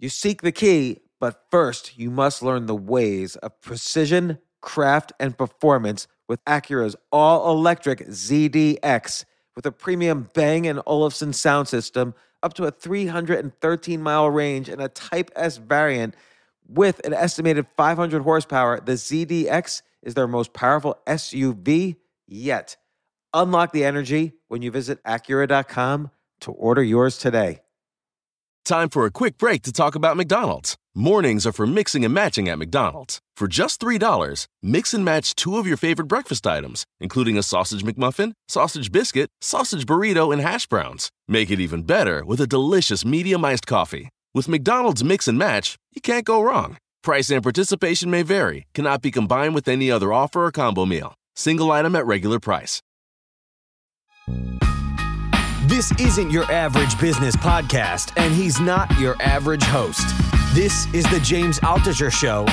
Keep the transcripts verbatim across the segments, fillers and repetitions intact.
You seek the key, but first you must learn the ways of precision, craft, and performance with Acura's all-electric Z D X. With a premium Bang & Olufsen sound system, up to a three hundred thirteen mile range, and a Type S variant with an estimated five hundred horsepower, the Z D X is their most powerful S U V yet. Unlock the energy when you visit Acura dot com to order yours today. Time for a quick break to talk about McDonald's. Mornings are for mixing and matching at McDonald's. For just three dollars, mix and match two of your favorite breakfast items, including a sausage McMuffin, sausage biscuit, sausage burrito, and hash browns. Make it even better with a delicious medium iced coffee. With McDonald's Mix and Match, you can't go wrong. Price and participation may vary, cannot be combined with any other offer or combo meal. Single item at regular price. This isn't your average business podcast, and he's not your average host. This is the James Altucher Show.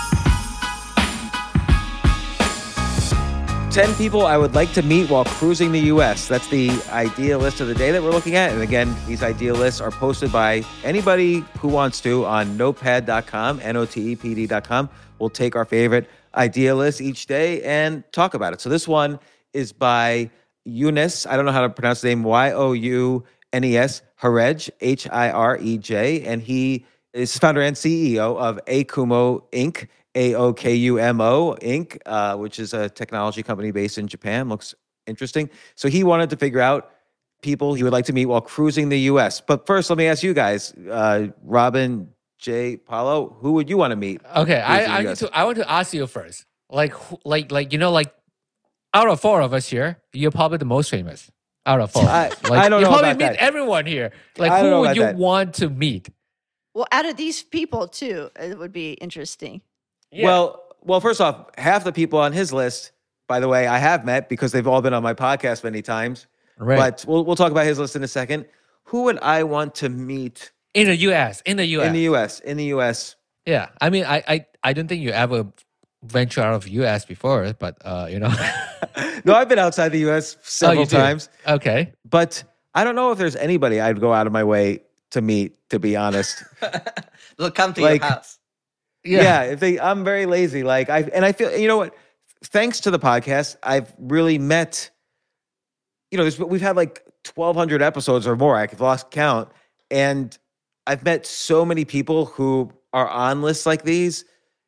ten people I would like to meet while cruising the U S. That's the idea list of the day that we're looking at. And again, these idea lists are posted by anybody who wants to on notepad dot com, N O T E P D dot com. We'll take our favorite idea list each day and talk about it. So this one is by Younes, I don't know how to pronounce the name, Y O U N E S, Hirej, H I R E J, and he is founder and C E O of Akumo Incorporated, A O K U M O Incorporated, uh, which is a technology company based in Japan. Looks interesting. So he wanted to figure out people he would like to meet while cruising the U S. But first, let me ask you guys, uh, Robin, Jay, Paulo, who would you want to meet? Okay, I I, need to, I want to ask you first. Like, who- like, like you know, like out of four of us here, you're probably the most famous. Out of four, I- like, I don't you know probably about meet that. everyone here. Like, I don't who know would about you that. want to meet? Well, out of these people too, it would be interesting. Well, well, first off, half the people on his list, by the way, I have met because they've all been on my podcast many times. Right. But we'll we'll talk about his list in a second. Who would I want to meet in the U S, in the U S, in the U S? In the U S, Yeah, I mean, I, I, I don't think you ever venture out of U S before, but uh, you know. no, I've been outside the U S several Oh, you do? times, Okay. but I don't know if there's anybody I'd go out of my way to meet. To be honest, They'll come to Like- your house. yeah. Yeah. if they, I'm very lazy. Like I and I feel, you know what? Thanks to the podcast, I've really met. You know, there's, we've had like twelve hundred episodes or more. I've lost count, and I've met so many people who are on lists like these,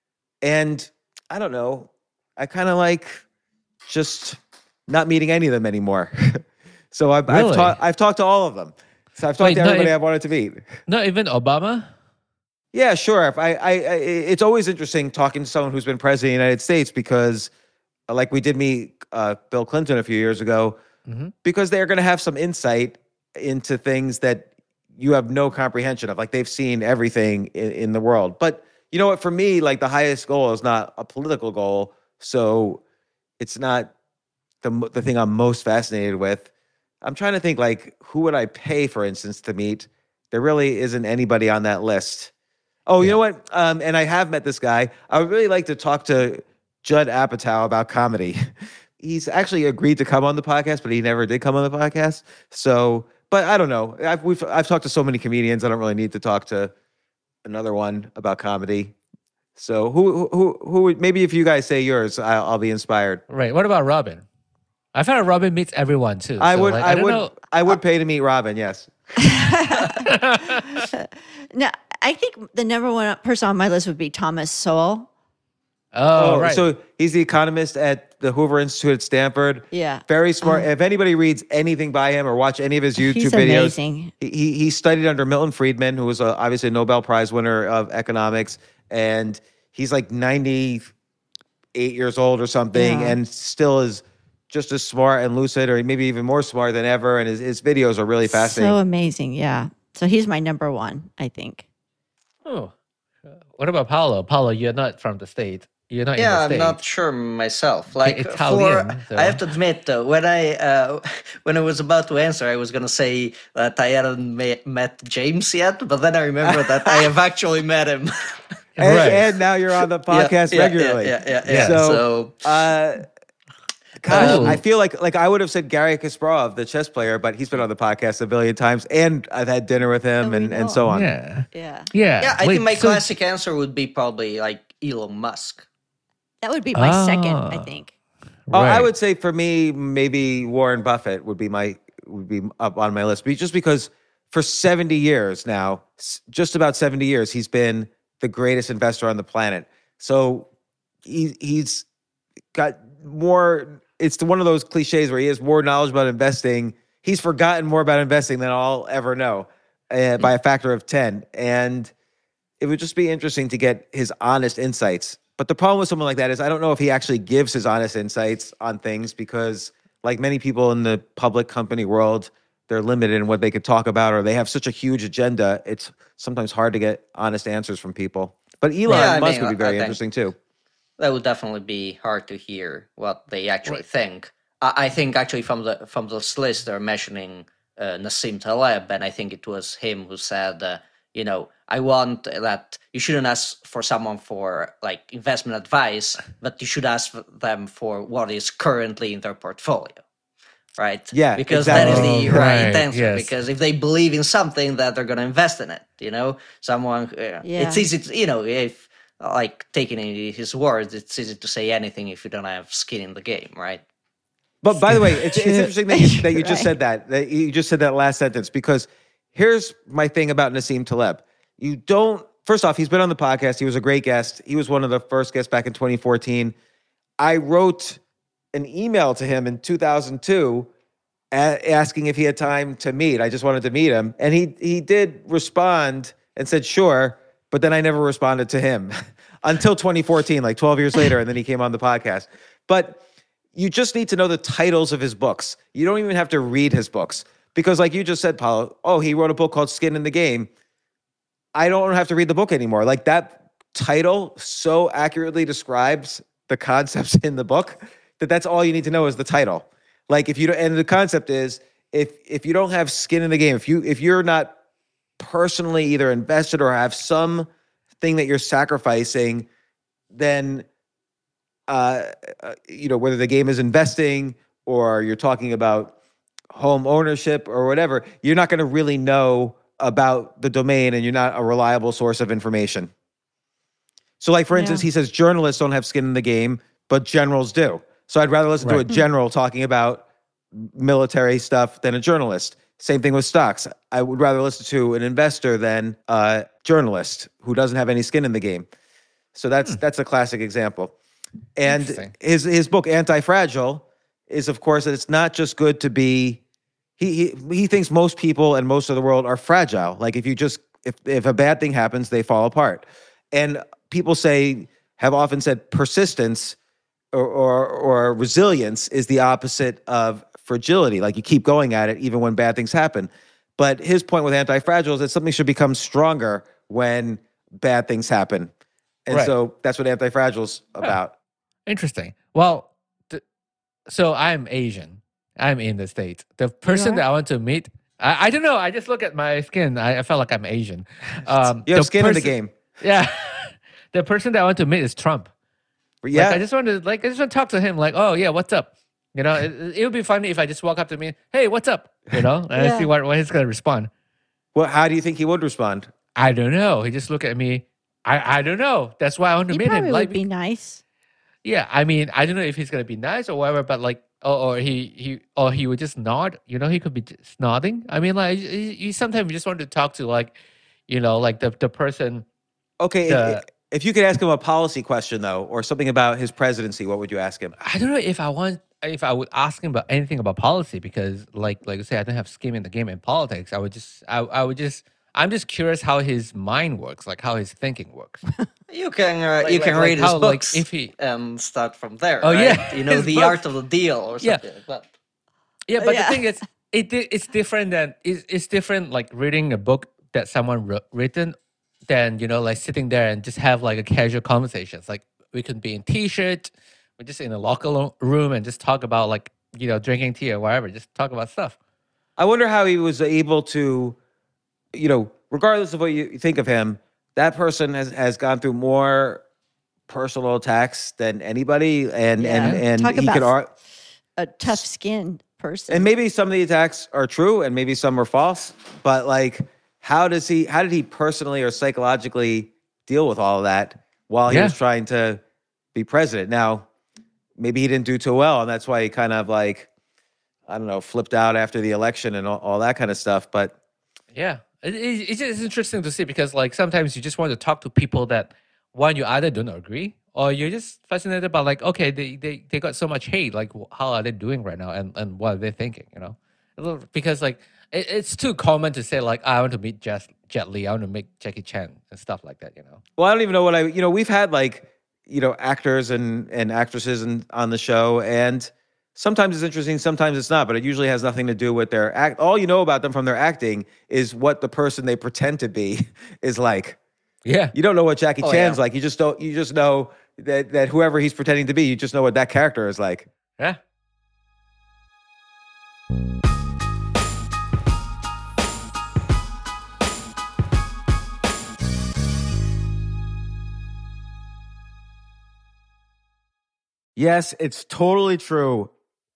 and I don't know. I kind of like just not meeting any of them anymore. so I've I've, Really? ta- I've talked to all of them. So I've talked Wait, to no, everybody if- I've wanted to meet. Not even Obama? Yeah, sure. If I, I, I, it's always interesting talking to someone who's been president of the United States because, uh, like we did meet uh, Bill Clinton a few years ago, Mhm. because they're going to have some insight into things that you have no comprehension of. Like they've seen everything in, in the world. But you know what? For me, like the highest goal is not a political goal, so it's not the mo- the thing I'm most fascinated with. I'm trying to think like who would I pay, for instance, to meet? There really isn't anybody on that list. Oh, you Yeah. know what? Um, and I have met this guy. I would really like to talk to Judd Apatow about comedy. He's actually agreed to come on the podcast, but he never did come on the podcast. So, but I don't know. I've we've I've talked to so many comedians. I don't really need to talk to another one about comedy. So, who who who would maybe if you guys say yours, I'll, I'll be inspired. Right. What about Robin? I found Robin meets everyone too. I so, would like, I, don't would know. I would pay to meet Robin. Yes. No, I think the number one person on my list would be Thomas Sowell. Oh, right. So he's the economist at the Hoover Institute at Stanford. Yeah. Very smart. if anybody reads anything by him or watch any of his YouTube He's videos, amazing. he he he studied under Milton Friedman, who was a, obviously a Nobel Prize winner of economics, and he's like ninety-eight years old or something, Yeah. and still is just as smart and lucid, or maybe even more smart than ever. And his, his videos are really fascinating. So amazing. Yeah. So he's my number one, I think. Oh. Uh, What about Paolo? Paolo, you're not from the state. You're not Yeah, in I'm the not state. sure myself. Like Italian, for, so- I have to admit, though, when I uh, when I was about to answer, I was gonna say that I hadn't ma- met James yet, but then I remember that I have actually met him. and, Right. and now you're on the podcast yeah, regularly. Yeah, yeah, yeah. Yeah. yeah. So, So, uh, Gosh, Ooh. I feel like like I would have said Gary Kasparov, the chess player, but he's been on the podcast a billion times, and I've had dinner with him, we and, and know so on. Yeah. Yeah. Yeah. Yeah, I Wait, think my so- classic answer would be probably like Elon Musk. That would be my second, I Ah. think. Oh, I Right. would say for me, maybe Warren Buffett would be my would be up on my list, Be- just because for seventy years now, s- just about seventy years, he's been the greatest investor on the planet. So he he's got more. It's the, one of those cliches where he has more knowledge about investing. He's forgotten more about investing than I'll ever know uh, by a factor of ten. And it would just be interesting to get his honest insights. But the problem with someone like that is I don't know if he actually gives his honest insights on things because, like many people in the public company world, they're limited in what they could talk about, or they have such a huge agenda. It's sometimes hard to get honest answers from people. But Elon Yeah, I Musk mean, would be I very think- interesting too. That would definitely be hard to hear what they actually think. I, I think actually from the from this list they're mentioning uh, Nassim Taleb, and I think it was him who said, uh, you know, I want that you shouldn't ask for someone for like investment advice, but you should ask them for what is currently in their portfolio. Right? Yeah, because exactly. that is the Oh, right, right, answer. yes. Because if they believe in something, that they're going to invest in it. You know, someone. Uh, Yeah. It's easy to, you know, if like taking his words, it's easy to say anything if you don't have skin in the game, right? But by the way, it's, it's interesting that you, that you just Right. said that, that you just said that last sentence, because here's my thing about Nassim Taleb. You don't, first off, he's been on the podcast. He was a great guest. He was one of the first guests back in twenty fourteen. I wrote an email to him in two thousand two a- asking if he had time to meet. I just wanted to meet him. And he he did respond and said, sure. But then I never responded to him until twenty fourteen, like twelve years later. And then he came on the podcast. But you just need to know the titles of his books. You don't even have to read his books. Because like you just said, Paulo, oh, he wrote a book called Skin in the Game. I don't have to read the book anymore. Like that title so accurately describes the concepts in the book that that's all you need to know is the title. Like if you don't, and the concept is if if you don't have skin in the game, if you if you're not personally either invested or have some thing that you're sacrificing, then uh, uh you know, whether the game is investing or you're talking about home ownership or whatever, you're not going to really know about the domain and you're not a reliable source of information. So like, for Yeah. instance, he says journalists don't have skin in the game, but generals do. So I'd rather listen to a Right. general talking about military stuff than a journalist. Same thing with stocks. I would rather listen to an investor than a journalist who doesn't have any skin in the game. So that's that's a classic example. And Interesting. his his book Anti-Fragile is, of course, that it's not just good to be. He, he he thinks most people and most of the world are fragile. Like if you just if if a bad thing happens, they fall apart. And people say have often said persistence or or, or resilience is the opposite of fragility. Like you keep going at it even when bad things happen. But his point with Anti-Fragile is that something should become stronger when bad things happen. And Right. so that's what Anti-Fragile's about. Interesting. Well, th- so I'm Asian. I'm in the States. The person are? that I want to meet, I, I don't know. I just look at my skin. I, I felt like I'm Asian. Um, You have the skin in the person- game. Yeah. The person that I want to meet is Trump. Yeah. Like, I just want to like I just want to talk to him. Like, oh yeah, what's up? You know, it, it would be funny if I just walk up to me, hey, what's up? You know, and I Yeah. see what, what he's gonna respond. Well, how do you think he would respond? I don't know. He just look at me. I, I don't know. That's why I want to He meet probably him. Like, would be nice. yeah, I mean, I don't know if he's gonna be nice or whatever, but like, or, or he he or he would just nod. You know, he could be just nodding. I mean, like, you, you sometimes you just want to talk to like, you know, like the the person. Okay, if- The- if you could ask him a policy question though, or something about his presidency, what would you ask him? I don't know if I want if I would ask him about anything about policy because, like, like I say, I don't have skin in the game in politics. I would just, I, I would just, I'm just curious how his mind works, like how his thinking works. You can uh, Like- you like- can like read his how, like, books if he- and start from there. Oh, right? yeah, you know his the books. art of the deal or Yeah. something like that. Yeah, but Yeah. the thing is, it di- it's different than it's, it's different like reading a book that someone wrote, written than you know like sitting there and just have like a casual conversations. Like we could be in t-shirt, we're just in a locker lo- room and just talk about like you know drinking tea or whatever. Just talk about stuff. I wonder how he was able to, you know, regardless of what you think of him, that person has, has gone through more personal attacks than anybody, and and Yeah. and Talk he about could ar- a tough-skinned person. And maybe some of the attacks are true and maybe some are false, but like, how does he, how did he personally or psychologically deal with all of that while he Yeah. was trying to be president? Now, maybe he didn't do too well, and that's why he kind of like, I don't know, flipped out after the election and all, all that kind of stuff. But Yeah, it, it, it's just interesting to see because like sometimes you just want to talk to people that one you either don't agree or you're just fascinated by like okay they, they, they got so much hate, like wh- how are they doing right now and, and what are they thinking, you know? A little- because like it, it's too common to say like I want to meet Jet, Jet Li, I want to meet Jackie Chan and stuff like that, you know? well, I don't even know what I, you know, we've had like, you know, actors and and actresses and on the show, and sometimes it's interesting, sometimes it's not, but it usually has nothing to do with their act. All you know about them from their acting is what the person they pretend to be is like. Yeah. You don't know what Jackie Oh, Chan's yeah. like. You just don't. You just know that that whoever he's pretending to be, you just know what that character is like. Yeah. Yes, it's totally true.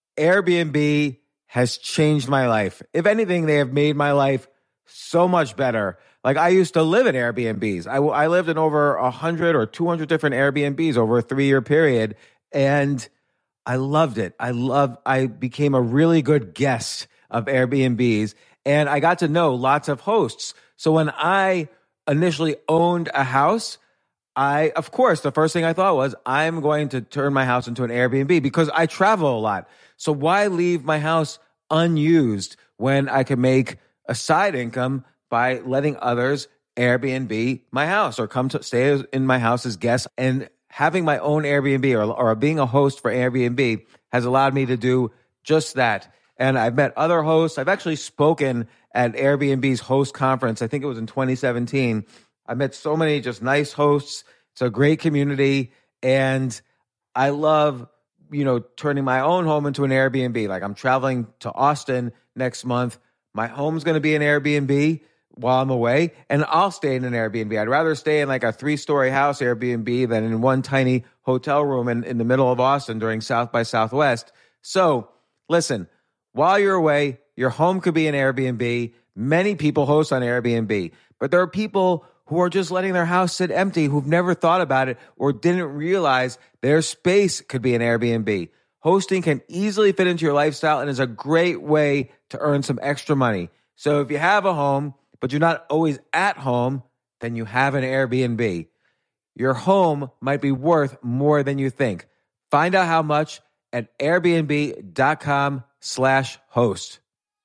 Airbnb has changed my life. If anything, they have made my life so much better. Like I used to live in Airbnbs. I, I lived in over one hundred or two hundred different Airbnbs over a three-year period, and I loved it. I loved, I became a really good guest of Airbnbs, and I got to know lots of hosts. So when I initially owned a house, I, of course, the first thing I thought was, I'm going to turn my house into an Airbnb because I travel a lot. So why leave my house unused when I could make a side income by letting others Airbnb my house or come to stay in my house as guests? And having my own Airbnb or, or being a host for Airbnb has allowed me to do just that. And I've met other hosts. I've actually spoken at Airbnb's host conference. I think it was in twenty seventeen. I met so many just nice hosts. It's a great community. And I love, you know, turning my own home into an Airbnb. Like I'm traveling to Austin next month. My home's going to be an Airbnb while I'm away, and I'll stay in an Airbnb. I'd rather stay in like a three-story house Airbnb than in one tiny hotel room in, in the middle of Austin during South by Southwest. So listen, while you're away, your home could be an Airbnb. Many people host on Airbnb, but there are people who are just letting their house sit empty, who've never thought about it or didn't realize their space could be an Airbnb. Hosting can easily fit into your lifestyle and is a great way to earn some extra money. So if you have a home, but you're not always at home, then you have an Airbnb. Your home might be worth more than you think. Find out how much at airbnb.com slash host.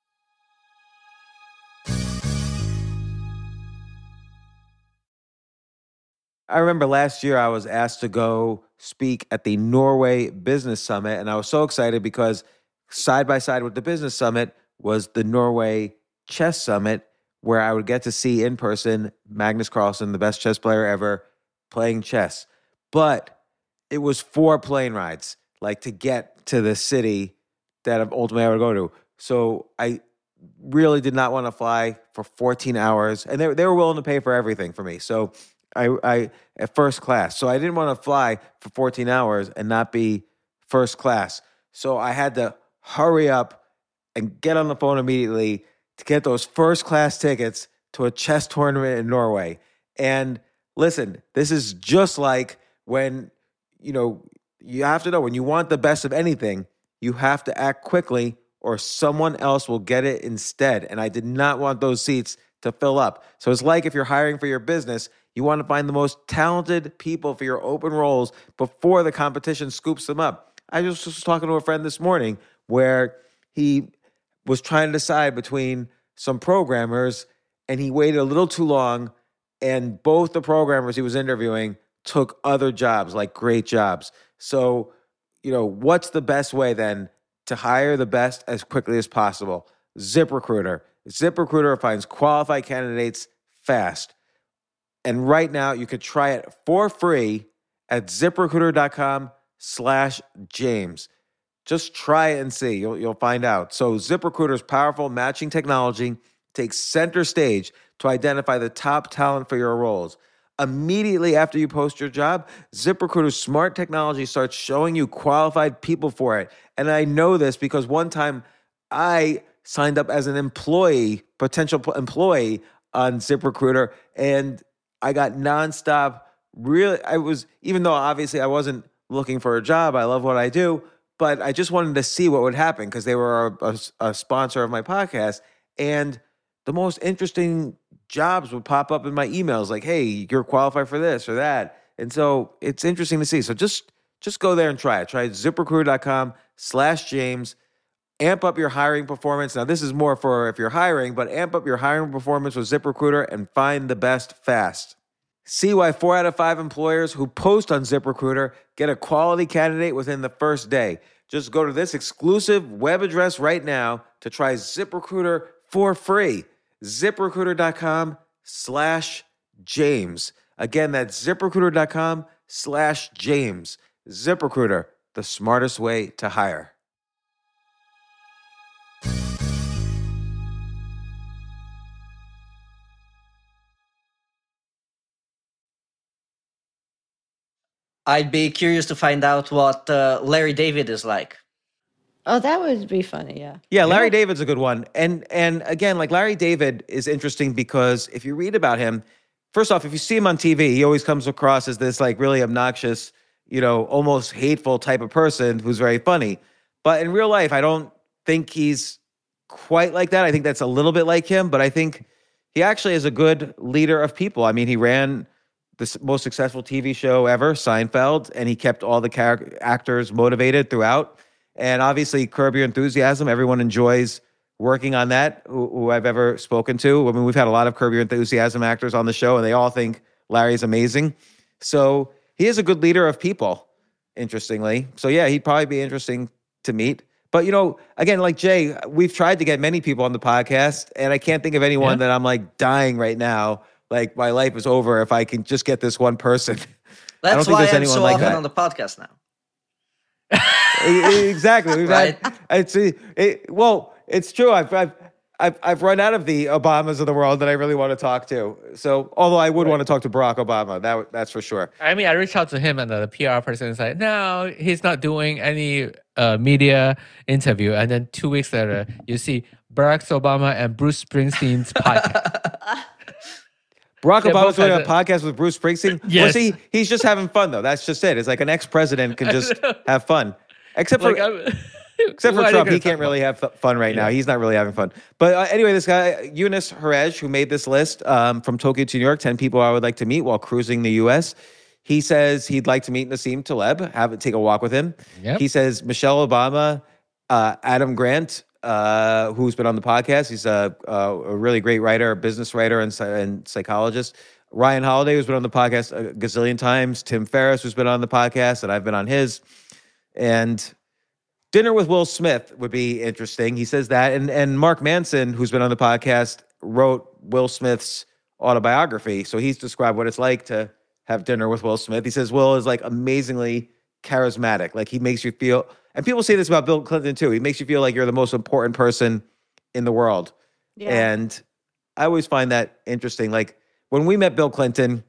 I remember last year I was asked to go speak at the Norway Business Summit, and I was so excited because side by side with the Business Summit was the Norway Chess Summit, where I would get to see in person Magnus Carlsen, the best chess player ever, playing chess. But it was four plane rides, like to get to the city that ultimately I would go to. So I really did not want to fly for fourteen hours, and they they were willing to pay for everything for me. So I I at first class. So I didn't want to fly for fourteen hours and not be first class. So I had to hurry up and get on the phone immediately to get those first class tickets to a chess tournament in Norway. And listen, this is just like when, you know, you have to know when you want the best of anything, you have to act quickly or someone else will get it instead. And I did not want those seats to fill up. So it's like if you're hiring for your business, you want to find the most talented people for your open roles before the competition scoops them up. I just was talking to a friend this morning where he was trying to decide between some programmers and he waited a little too long, and both the programmers he was interviewing took other jobs, like great jobs. So, you know, what's the best way then to hire the best as quickly as possible? ZipRecruiter. ZipRecruiter finds qualified candidates fast. And right now you could try it for free at ZipRecruiter.com slash James. Just try it and see. You'll, you'll find out. So ZipRecruiter's powerful matching technology takes center stage to identify the top talent for your roles. immediately after you post your job, ZipRecruiter's smart technology starts showing you qualified people for it. And I know this because one time I signed up as an employee, potential employee on ZipRecruiter, and I got nonstop. Really, I was, even though obviously I wasn't looking for a job, I love what I do, but I just wanted to see what would happen because they were a, a, a sponsor of my podcast. And the most interesting jobs would pop up in my emails like, hey, you're qualified for this or that. And so it's interesting to see. So just, just go there and try it. Try ZipRecruiter.com slash James. Amp up your hiring performance. Now, this is more for if you're hiring, but amp up your hiring performance with ZipRecruiter and find the best fast. See why four out of five employers who post on ZipRecruiter get a quality candidate within the first day. Just go to this exclusive web address right now to try ZipRecruiter for free. ZipRecruiter.com slash James. Again, that's ZipRecruiter.com slash James. ZipRecruiter, the smartest way to hire. I'd be curious to find out what uh, Larry David is like. Oh, that would be funny, yeah. Yeah, Larry yeah. David's a good one. And and again, like Larry David is interesting because if you read about him, first off, if you see him on T V, he always comes across as this like really obnoxious, you know, almost hateful type of person who's very funny. But in real life, I don't think he's quite like that. I think that's a little bit like him, but I think he actually is a good leader of people. I mean, he ran the most successful T V show ever, Seinfeld, and he kept all the character actors motivated throughout. And obviously, Curb Your Enthusiasm, everyone enjoys working on that, who, who I've ever spoken to. I mean, we've had a lot of Curb Your Enthusiasm actors on the show, and they all think Larry's amazing. So he is a good leader of people, interestingly. So yeah, he'd probably be interesting to meet. But, you know, again, like Jay, we've tried to get many people on the podcast, and I can't think of anyone yeah. that I'm like dying right now. Like my life is over if I can just get this one person. That's I don't think why there's I'm anyone so like often that. on the podcast now. Exactly. We've Right? had, it's, it, well, it's true. I've, I've, I've, I've run out of the Obamas of the world that I really want to talk to. So, although I would right. want to talk to Barack Obama, that that's for sure. I mean, I reached out to him, and the P R person is like, no, he's not doing any uh, media interview. And then two weeks later, you see Barack Obama and Bruce Springsteen's podcast. Barack They're Obama's both doing a has a- podcast with Bruce Springsteen. Yes. Well, see, he's just having fun though. That's just it. It's like an ex-president can just have fun, except for Like, I'm- except for What are you Trump. gonna He can't talk really have fu- fun right now. He's not really having fun. But uh, anyway, this guy Eunice Harej, who made this list um, from Tokyo to New York, ten people I would like to meet while cruising the U S. He says he'd like to meet Nassim Taleb, have take a walk with him. Yep. He says Michelle Obama, uh, Adam Grant. Uh, who's been on the podcast. He's a, a, a really great writer, a business writer and, and psychologist. Ryan Holiday, who's been on the podcast a gazillion times. Tim Ferriss, who's been on the podcast, and I've been on his. And dinner with Will Smith would be interesting. He says that. And, and Mark Manson, who's been on the podcast, wrote Will Smith's autobiography. So he's described what it's like to have dinner with Will Smith. He says Will is like amazingly charismatic. Like he makes you feel... And people say this about Bill Clinton too. He makes you feel like you're the most important person in the world. Yeah. And I always find that interesting. Like when we met Bill Clinton,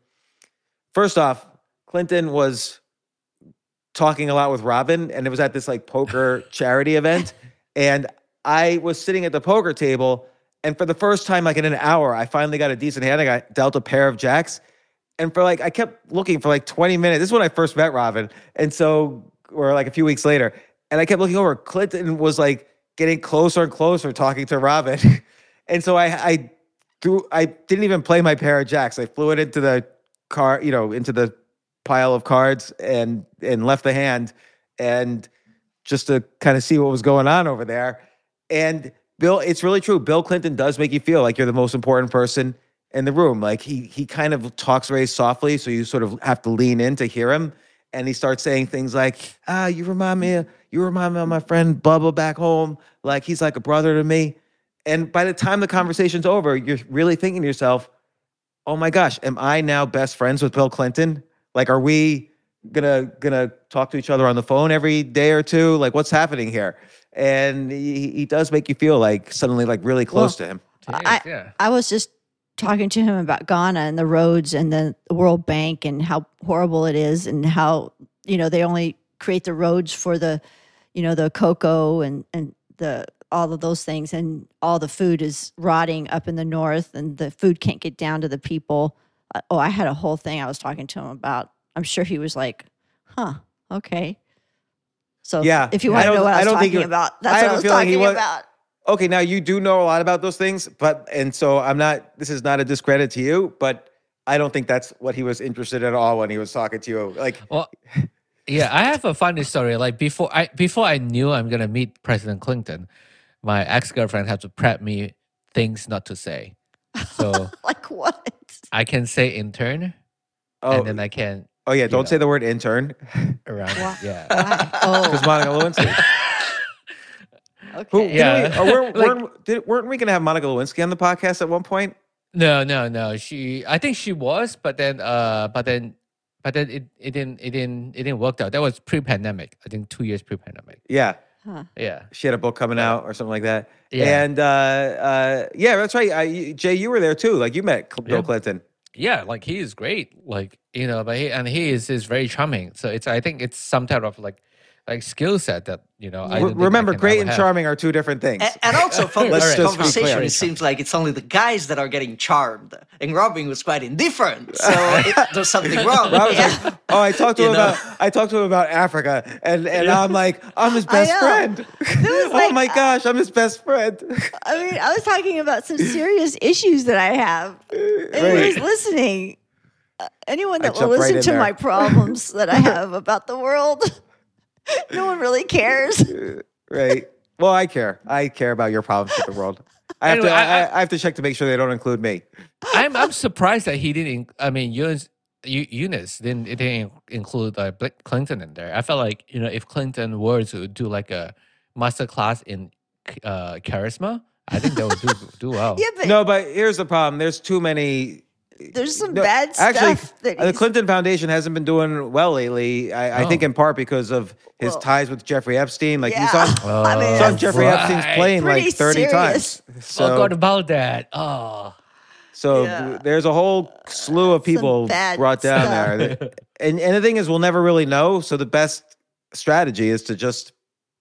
first off, Clinton was talking a lot with Robin, and it was at this like poker charity event. And I was sitting at the poker table, and for the first time, like in an hour, I finally got a decent hand. I got dealt a pair of jacks. And for like, I kept looking for like twenty minutes. This is when I first met Robin. And so, or like a few weeks later. And I kept looking over. Clinton was like getting closer and closer talking to Robin. And so I I threw, I didn't even play my pair of jacks. I flew it into the car, you know, into the pile of cards and and left the hand and just to kind of see what was going on over there. And Bill, it's really true. Bill Clinton does make you feel like you're the most important person in the room. Like he he kind of talks very softly, so you sort of have to lean in to hear him. And he starts saying things like, ah, you remind me, of, you remind me of my friend Bubba back home. Like he's like a brother to me. And by the time the conversation's over, you're really thinking to yourself, oh my gosh, am I now best friends with Bill Clinton? Like, are we gonna gonna talk to each other on the phone every day or two? Like, what's happening here? And he, he does make you feel like suddenly like really close Well, to him. It is, I, yeah. I was just talking to him about Ghana and the roads and the World Bank and how horrible it is and how, you know, they only create the roads for the, you know, the cocoa and, and the all of those things, and all the food is rotting up in the north and the food can't get down to the people. Uh, oh, I had a whole thing I was talking to him about. I'm sure he was like, huh, okay. So Yeah. if you I want to don't- know what I I was don't think talking you- about, I that's have what a I was feeling he talking was- about. Okay, now you do know a lot about those things, but and so I'm not. This is not a discredit to you, but I don't think that's what he was interested in at all when he was talking to you. Like, Well, yeah, I have a funny story. Like before I before I knew I'm gonna meet President Clinton, my ex girlfriend had to prep me things not to say. So Like what? I can say intern, oh, and then I can oh yeah, you don't know. say the word intern around. Why? Yeah. Why? Oh, because Monica Lewinsky. okay. Who, Yeah. didn't we, or weren't, Like- weren't, did, weren't we going to have Monica Lewinsky on the podcast at one point? No, no, no. She, I think she was, but then, uh, but then, but then it, it didn't, it didn't, it didn't work out. That was pre-pandemic. I think two years pre-pandemic. Yeah, Huh. Yeah, she had a book coming out or something like that. Yeah. And uh, uh, yeah, that's right. I, you- Jay, you were there too. Like you met Cl- Bill Yeah. Clinton. yeah. Like he is great. Like you know, but he and he is is very charming. So it's, I think it's some type of like, like skill set that you know. I Re- don't think I Remember, can great ever and have. charming are two different things. A- And also from Let's this just be conversation, clear. it seems like it's only the guys that are getting charmed, and Robin was quite indifferent. So it, there's something wrong. I was Yeah. like, oh, I talked to You him know? about I talked to him about Africa, and and I'm like, I'm his I best know. friend. oh like- my gosh, I'm his best friend. I mean, I was talking about some serious issues that I have. And he Right. was listening. Uh, anyone I that will jumped right listen in to there. my problems that I have about the world, no one really cares. Right. Well, I care. I care about your problems with the world. I have Anyway, to. I, I- I, I have to check to make sure they don't include me. I'm I'm surprised that he didn't. I mean, Eunice, Eu- Eunice didn't it didn't include uh, Bill Clinton in there. I felt like you know if Clinton were to do like a master class in uh, charisma, I think that would do do well. Yeah, but No, but here's the problem. There's too many. there's some No, bad actually, stuff that the he's, Clinton Foundation hasn't been doing well lately. I, I think Oh. in part because of his Well, ties with Jeffrey Epstein. Like yeah. he's on, I mean, Oh, he's on that's Jeffrey right. Epstein's plane Pretty like thirty serious. times. Forgot So, about that. Oh, so Yeah. there's a whole slew of Some people bad brought down stuff. there. And and the thing is, we'll never really know. So the best strategy is to just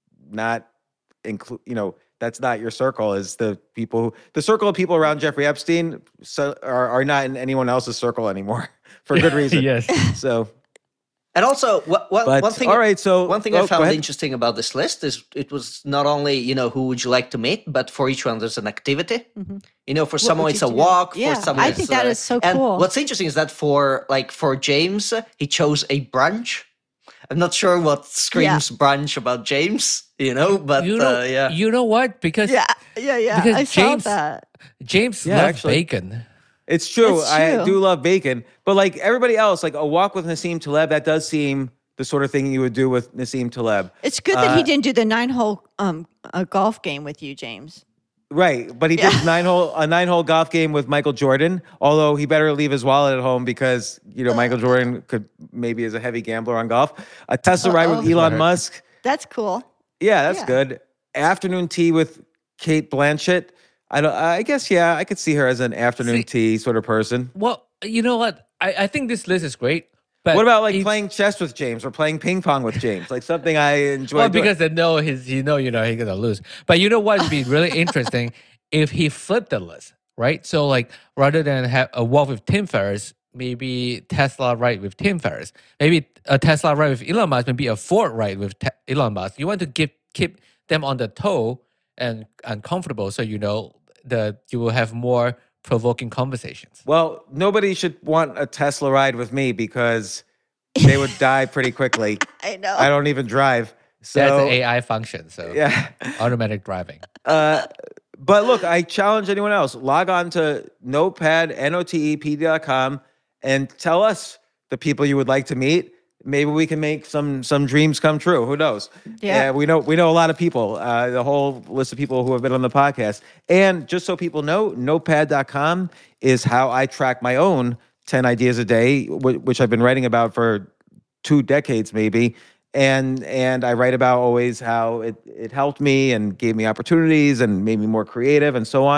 not include. You know, that's not your circle. Is the people, who, the circle of people around Jeffrey Epstein, so are are not in anyone else's circle anymore for good reason. yes. So, And also, what, what, but one thing. all right. So One thing oh, I go found ahead. interesting about this list is it was not only, you know, who would you like to meet, but for each one there's an activity. You know, for someone would it's you a do? walk, Yeah, for someone I it's, think that uh, is so and cool. what's interesting is that for like for James, uh, he chose a brunch. I'm not sure what screams brunch about James, you know, but You know, uh, yeah. you know what? Because yeah, yeah, yeah. Because I James- saw that. James Yeah, loves actually. bacon. It's true. It's I true. do love bacon, but like everybody else, like a walk with Nassim Taleb, that does seem the sort of thing you would do with Nassim Taleb. It's good that he Uh, didn't do the nine hole um uh, golf game with you, James. Right, but he Yeah. did nine hole a nine hole golf game with Michael Jordan. Although he better leave his wallet at home because you know Michael Jordan could maybe is a heavy gambler on golf. A Tesla ride with Uh-oh. Elon Musk. That's cool. Yeah, that's Yeah. good. Afternoon tea with Kate Blanchett. I don't. I guess yeah, I could see her as an afternoon See- tea sort of person. Well, you know what? I, I think this list is great. But What about like if- playing chess with James or playing ping pong with James? Like something I enjoy. Well, doing. because they know his, you know, you know, he's gonna lose. But you know what would be really interesting if he flipped the list, right? So like rather than have a walk with Tim Ferriss, maybe Tesla ride with Tim Ferriss, maybe a Tesla ride with Elon Musk, maybe a Ford ride with te- Elon Musk. You want to give keep them on the toe and and comfortable, so you know the you will have more provoking conversations. Well, nobody should want a Tesla ride with me because they would die pretty quickly. I know. I don't even drive. So That's an A I function, so yeah. automatic driving. Uh, but look, I challenge anyone else. Log on to Notepad, N O T E P D dot com and tell us the people you would like to meet. Maybe we can make some some dreams come true. Who knows? Yeah. we know we know a lot of people. Uh, the whole list of people who have been on the podcast. And just so people know, Notepad dot com is how I track my own ten ideas a day, wh- which I've been writing about for two decades maybe. And and I write about always how it, it helped me and gave me opportunities and made me more creative and so on.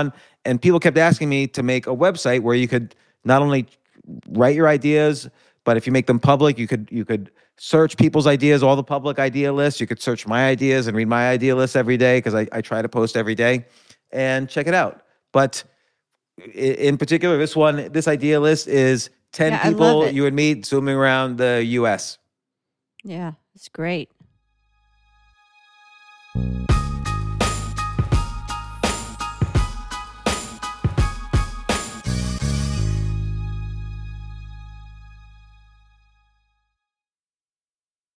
and people kept asking me to make a website where you could not only write your ideas, but if you make them public, you could you could search people's ideas, all the public idea lists. You could search my ideas and read my idea list every day because I, I try to post every day, and check it out. But in particular, this one, this idea list is ten Yeah, I love people it. you would meet zooming around the U S. Yeah, it's great.